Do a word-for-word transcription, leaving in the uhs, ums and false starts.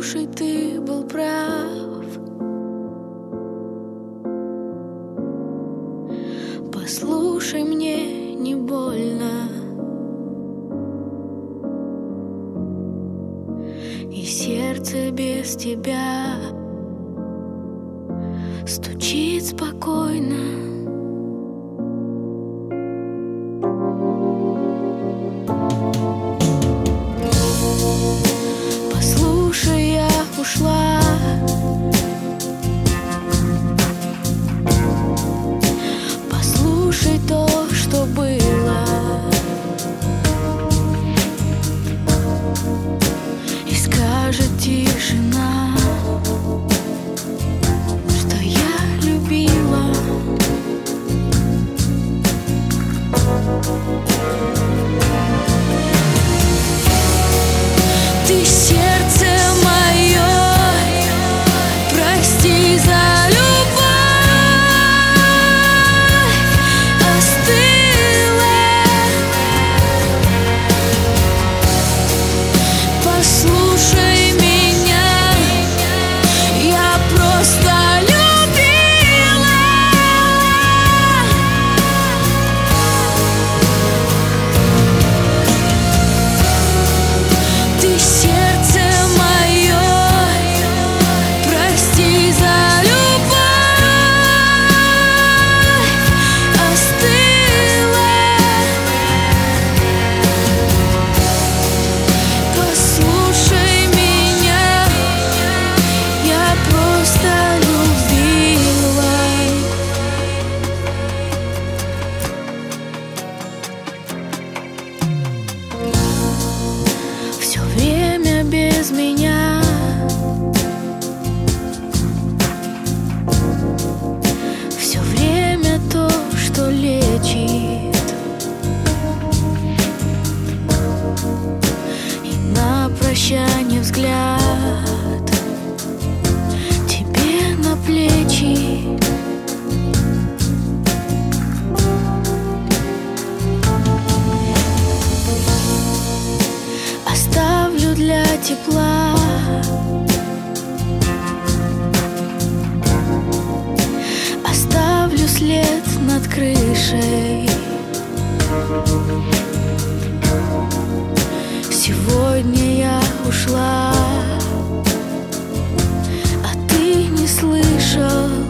Послушай, ты был прав. Послушай, мне не больно, и сердце без тебя стучит спокойно. Послушай, я ушла, послушай то, что было, и скажет тишина, что я любила. Ты сердце мое, прости за любовь, остыла. Послушай меня, я просто любила. Ты сердце мое, прости за любовь, остыла. Послушай меня, я просто любила. Все время без меня, все время то, что лечит, и на прощание взгляд тебе на плечи. Оставлю для тепла оставлю след над крышей. Сегодня я ушла, а ты не слышал.